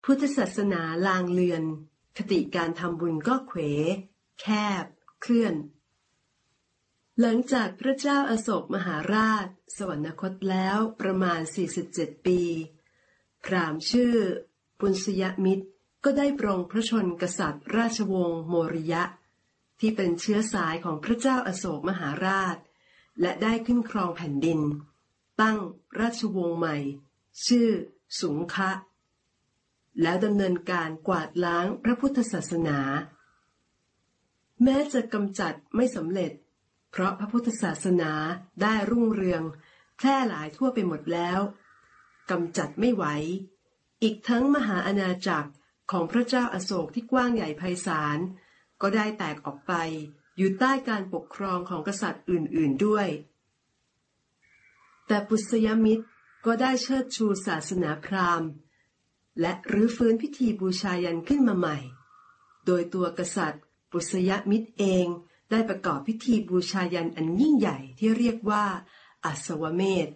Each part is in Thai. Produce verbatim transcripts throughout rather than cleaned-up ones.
พุทธศาสนาลางเลือนคติการทำบุญก็เขวแคบเคลื่อนหลังจากพระเจ้าอโศกมหาราชสวรรคตแล้วประมาณสี่สิบเจ็ดปีพราหมณ์ชื่อปุญสยมิตรก็ได้ปรงพระชนกษัตริย์ราชวงศ์โมริยะที่เป็นเชื้อสายของพระเจ้าอโศกมหาราชและได้ขึ้นครองแผ่นดินตั้งราชวงศ์ใหม่ชื่อสุงคะแล้วดำเนินการกวาดล้างพระพุทธศาสนาแม้จะกำจัดไม่สำเร็จเพราะพระพุทธศาสนาได้รุ่งเรืองแพร่หลายทั่วไปหมดแล้วกำจัดไม่ไหวอีกทั้งมหาอาณาจักรของพระเจ้าอโศกที่กว้างใหญ่ไพศาลก็ได้แตกออกไปอยู่ใต้การปกครองของกษัตริย์อื่นๆด้วยแต่ปุษยมิตรก็ได้เชิดชูศาสนาพราหมณ์และรื้อฟื้นพิธีบูชายันขึ้นมาใหม่โดยตัวกษัตริย์ปุษยมิตรเองได้ประกอบพิธีบูชายันอันยิ่งใหญ่ที่เรียกว่าอัศวเมธ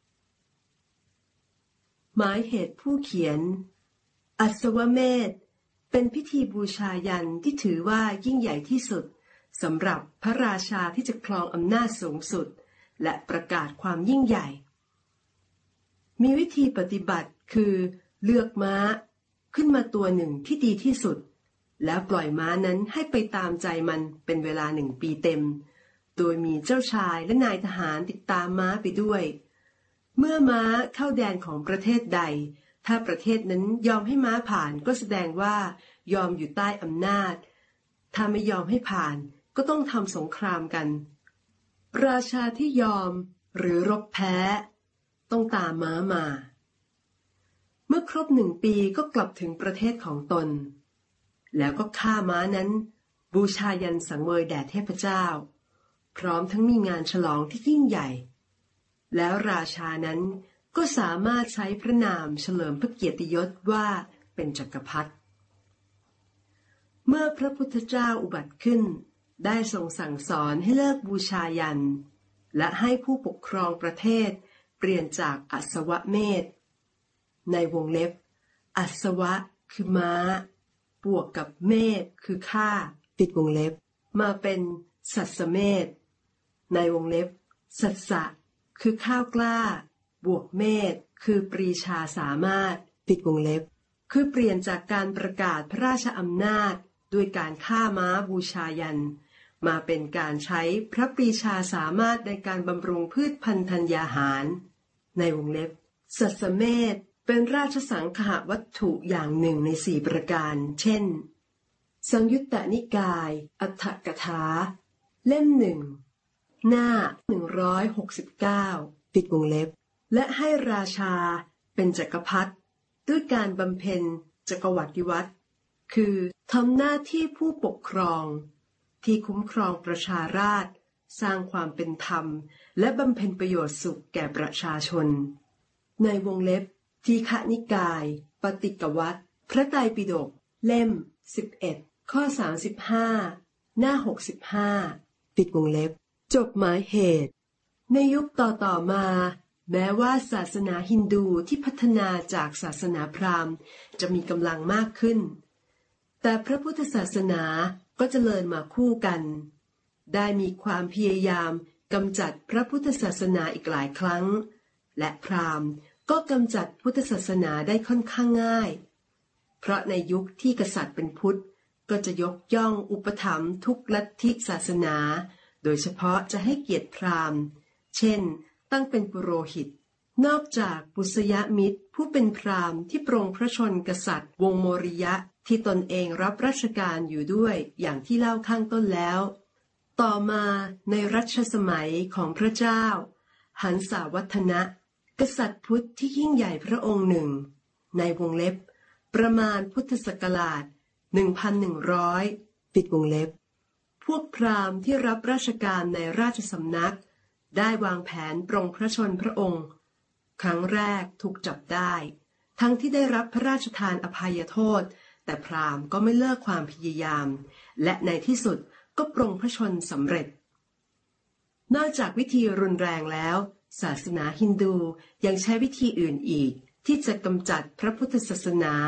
หมายเหตุผู้เขียนอัศวเมธเป็นพิธีบูชายันที่ถือว่ายิ่งใหญ่ที่สุดสำหรับพระราชาที่จะครองอำนาจสูงสุดและประกาศความยิ่งใหญ่มีวิธีปฏิบัติคือเลือกม้าขึ้นมาตัวหนึ่งที่ดีที่สุดแล้วปล่อยม้านั้นให้ไปตามใจมันเป็นเวลาหนึ่งปีเต็มโดยมีเจ้าชายและนายทหารติดตามม้าไปด้วยเมื่อม้าเข้าแดนของประเทศใดถ้าประเทศนั้นยอมให้ม้าผ่านก็แสดงว่ายอมอยู่ใต้อำนาจถ้าไม่ยอมให้ผ่านก็ต้องทำสงครามกันราชาที่ยอมหรือรบแพ้ต้องตามม้ามาเมื่อครบหนึ่งปีก็กลับถึงประเทศของตนแล้วก็ฆ่าม้านั้นบูชายันสังเวยแด่เทพเจ้าพร้อมทั้งมีงานฉลองที่ยิ่งใหญ่แล้วราชานั้นก็สามารถใช้พระนามเฉลิมพระเกียรติยศว่าเป็นจักรพรรดิเมื่อพระพุทธเจ้าอุบัติขึ้นได้ทรงสั่งสอนให้เลิกบูชายันและให้ผู้ปกครองประเทศเปลี่ยนจากอัศวเมธในวงเล็บอัศวะคือม้าบวกกับเมธคือข้าปิดวงเล็บมาเป็นสัสเมธในวงเล็บสัสสะคือข้าวกล้าบวกเมธคือปรีชาสามารถปิดวงเล็บคือเปลี่ยนจากการประกาศพระราชอำนาจด้วยการฆ่าม้าบูชายันมาเป็นการใช้พระปรีชาสามารถในการบำรุงพืชพันธุ์ธัญญาหารในวงเล็บสัสเมธเป็นราชสังฆวัตถุอย่างหนึ่งในสี่ประการเช่นสังยุตตนิกายอัฏฐกถาเล่มหนึ่งหน้าหนึ่งร้อยหกสิบเก้าปิดวงเล็บและให้ราชาเป็นจักรพรรดิด้วยการบำเพ็ญจักรวรรดิวัตรคือทำหน้าที่ผู้ปกครองที่คุ้มครองประชาราษฎร์สร้างความเป็นธรรมและบำเพ็ญประโยชน์สุขแก่ประชาชนในวงเล็บทีฆนิกายปฏิกวัตรพระไตรปิฎกเล่มสิบเอ็ดข้อสามสิบห้าหน้าหกสิบห้าปิดวงเล็บจบหมายเหตุในยุคต่อๆมาแม้ว่าศาสนาฮินดูที่พัฒนาจากศาสนาพราหมณ์จะมีกำลังมากขึ้นแต่พระพุทธศาสนาก็เจริญมาคู่กันได้มีความพยายามกำจัดพระพุทธศาสนาอีกหลายครั้งและพราหมณ์ก็กำจัดพุทธศาสนาได้ค่อนข้างง่ายเพราะในยุคที่กษัตริย์เป็นพุทธก็จะยกย่องอุปถัมภ์ทุกลัทธิศาสนาโดยเฉพาะจะให้เกียรติพราหมณ์เช่นตั้งเป็นปุโรหิตนอกจากปุษยมิตรผู้เป็นพราหมณ์ที่ปรงพระชนกษัตริย์วงโมริยะที่ตนเองรับราชการอยู่ด้วยอย่างที่เล่าข้างต้นแล้วต่อมาในรัชสมัยของพระเจ้าหันสาวัฒนะกษัตริย์พุทธที่ยิ่งใหญ่พระองค์หนึ่งในวงเล็บประมาณพุทธศักราช หนึ่งพันหนึ่งร้อย ปิดวงเล็บพวกพราหมณ์ที่รับราชการในราชสำนักได้วางแผนปรงพระชนพระองค์ครั้งแรกถูกจับได้ทั้งที่ได้รับพระราชทานอภัยโทษแต่พราหมณ์ก็ไม่เลิกความพยายามและในที่สุดก็ปรงพระชนสำเร็จนอกจากวิธีรุนแรงแล้วศาสนาฮินดูยังใช้วิธีอื่นอีกที่จะกำจัดพระพุทธศาสนา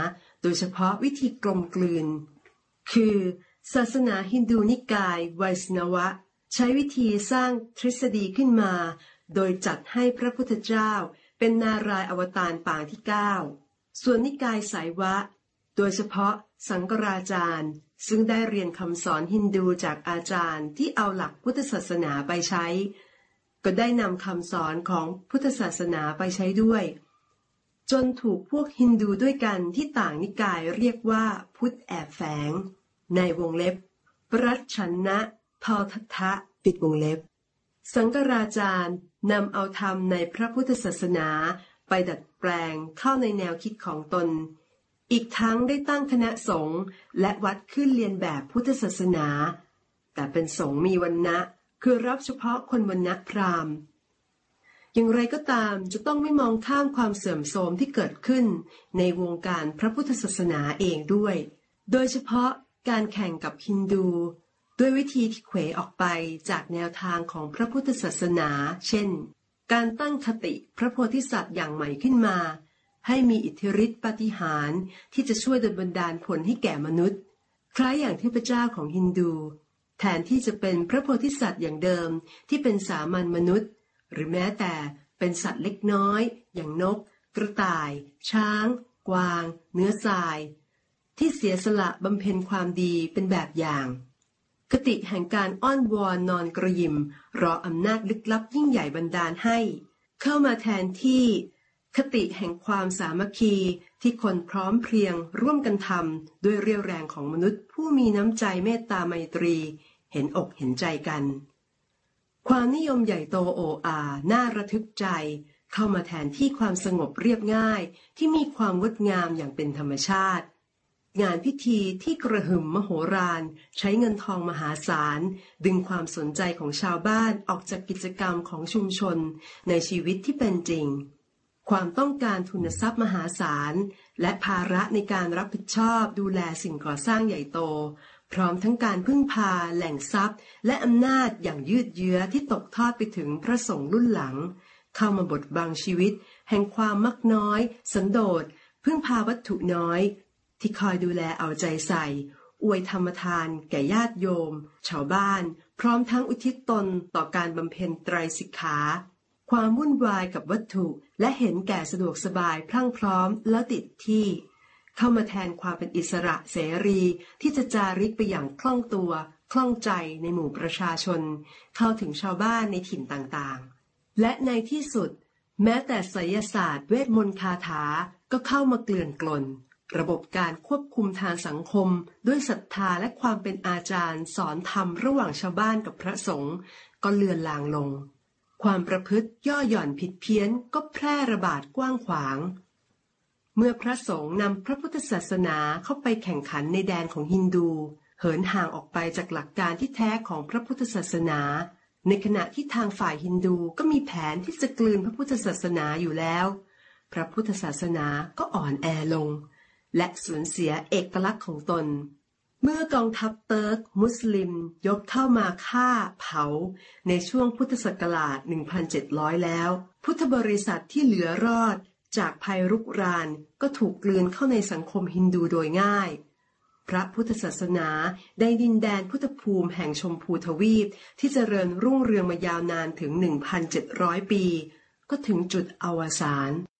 โดยเฉพาะวิธีกลมกลืนคือศาสนาฮินดูนิกายไวสนวะใช้วิธีสร้างทฤษฎีขึ้นมาโดยจัดให้พระพุทธเจ้าเป็นนารายณ์อวตารปางที่เก้าส่วนนิกายสายวะโดยเฉพาะสังกราจารย์ซึ่งได้เรียนคำสอนฮินดูจากอาจารย์ที่เอาหลักพุทธศาสนาไปใช้ก็ได้นำคำสอนของพุทธศาสนาไปใช้ด้วยจนถูกพวกฮินดูด้วยกันที่ต่างนิกายเรียกว่าพุทธแอบแฝงในวงเล็บปรัชชันนะทอทัทธะปิดวงเล็บสังกราจารย์นำเอาธรรมในพระพุทธศาสนาไปดัดแปลงเข้าในแนวคิดของตนอีกทั้งได้ตั้งคณะสงฆ์และวัดขึ้นเรียนแบบพุทธศาสนาแต่เป็นสงฆ์มีวรรณะคือรับเฉพาะคนวรรณะพราหมณ์อย่างไรก็ตามจะต้องไม่มองข้ามความเสื่อมโทรมที่เกิดขึ้นในวงการพระพุทธศาสนาเองด้วยโดยเฉพาะการแข่งกับฮินดูด้วยวิธีที่เขวออกไปจากแนวทางของพระพุทธศาสนาเช่นการตั้งคติพระโพธิสัตว์อย่างใหม่ขึ้นมาให้มีอิทธิฤทธิปาฏิหาริย์ที่จะช่วยดลบันดาลผลให้แก่มนุษย์คล้ายอย่างเทพเจ้าของฮินดูแทนที่จะเป็นพระโพธิสัตว์อย่างเดิมที่เป็นสามัญมนุษย์หรือแม้แต่เป็นสัตว์เล็กน้อยอย่างนกกระต่ายช้างกวางเนื้อทรายที่เสียสละบำเพ็ญความดีเป็นแบบอย่างคติแห่งการอ้อนวอนนอนกระยิมรออำนาจลึกลับยิ่งใหญ่บันดาลให้เข้ามาแทนที่คติแห่งความสามัคคีที่คนพร้อมเพรียงร่วมกันทำด้วยเรี่ยวแรงของมนุษย์ผู้มีน้ำใจเมตตาไมตรีเห็นอกเห็นใจกันความนิยมใหญ่โตโออาน่าระทึกใจเข้ามาแทนที่ความสงบเรียบง่ายที่มีความงดงามอย่างเป็นธรรมชาติงานพิธีที่กระหึ่มมโหฬารใช้เงินทองมหาศาลดึงความสนใจของชาวบ้านออกจากกิจกรรมของชุมชนในชีวิตที่เป็นจริงความต้องการทุนทรัพย์มหาศาลและภาระในการรับผิดชอบดูแลสิ่งก่อสร้างใหญ่โตพร้อมทั้งการพึ่งพาแหล่งทรัพย์และอำนาจอย่างยืดเยื้อที่ตกทอดไปถึงพระสงฆ์รุ่นหลังเข้ามาบดบังชีวิตแห่งความมักน้อยสันโดษพึ่งพาวัตถุน้อยที่คอยดูแลเอาใจใส่อวยธรรมทานแก่ญาติโยมชาวบ้านพร้อมทั้งอุทิศตนต่อการบำเพ็ญไตรสิกขาความวุ่นวายกับวัตถุและเห็นแก่สะดวกสบายพลั่งพร้อมแล้วติดที่เข้ามาแทนความเป็นอิสระเสรีที่จะจาริกไปอย่างคล่องตัวคล่องใจในหมู่ประชาชนเข้าถึงชาวบ้านในถิ่นต่างๆและในที่สุดแม้แต่ไสยศาสตร์เวทมนต์คาถาก็เข้ามาเกลื่อนกลนระบบการควบคุมทางสังคมด้วยศรัทธาและความเป็นอาจารย์สอนธรรมระหว่างชาวบ้านกับพระสงฆ์ก็เลือนลางลงความประพฤติย่อหย่อนผิดเพี้ยนก็แพร่ระบาดกว้างขวางเมื่อพระสงฆ์นำพระพุทธศาสนาเข้าไปแข่งขันในแดนของฮินดูเหินห่างออกไปจากหลักการที่แท้ของพระพุทธศาสนาในขณะที่ทางฝ่ายฮินดูก็มีแผนที่จะกลืนพระพุทธศาสนาอยู่แล้วพระพุทธศาสนาก็อ่อนแอลงและสูญเสียเอกลักษณ์ของตนเมื่อกองทัพเติร์กมุสลิมยกเข้ามาฆ่าเผาในช่วงพุทธศักราช หนึ่งพันเจ็ดร้อย แล้วพุทธบริษัทที่เหลือรอดจากภัยรุกรานก็ถูกกลืนเข้าในสังคมฮินดูโดยง่ายพระพุทธศาสนาในดินแดนพุทธภูมิแห่งชมพูทวีปที่เจริญรุ่งเรืองมายาวนานถึง หนึ่งพันเจ็ดร้อย ปีก็ถึงจุดอวสาน